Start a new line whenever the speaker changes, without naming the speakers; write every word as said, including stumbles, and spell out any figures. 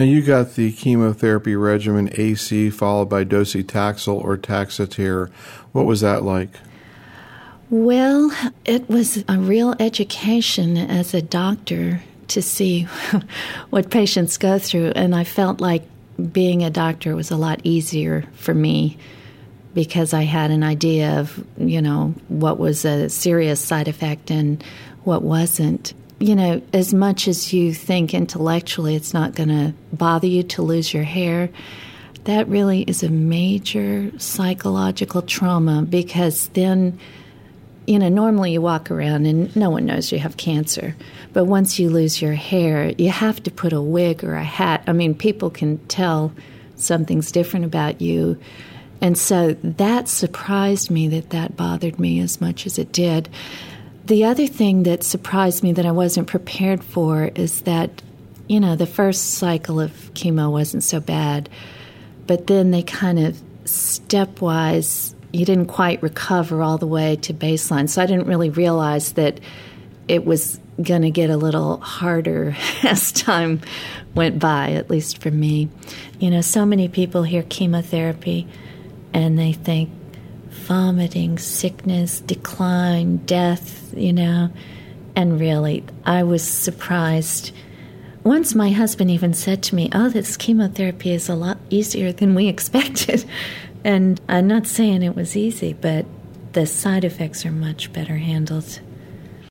Now, you got the chemotherapy regimen A C followed by docetaxel or Taxotere. What was that like?
Well, it was a real education as a doctor to see what patients go through, and I felt like being a doctor was a lot easier for me because I had an idea of, you know, what was a serious side effect and what wasn't. You know, as much as you think intellectually it's not going to bother you to lose your hair, that really is a major psychological trauma because then, you know, normally you walk around and no one knows you have cancer. But once you lose your hair, you have to put a wig or a hat. I mean, people can tell something's different about you. And so that surprised me that that bothered me as much as it did. The other thing that surprised me that I wasn't prepared for is that, you know, the first cycle of chemo wasn't so bad, but then they kind of stepwise, you didn't quite recover all the way to baseline. So I didn't really realize that it was going to get a little harder as time went by, at least for me. You know, so many people hear chemotherapy and they think vomiting, sickness, decline, death, you know. And really, I was surprised. Once my husband even said to me, oh, this chemotherapy is a lot easier than we expected. And I'm not saying it was easy, but the side effects are much better handled.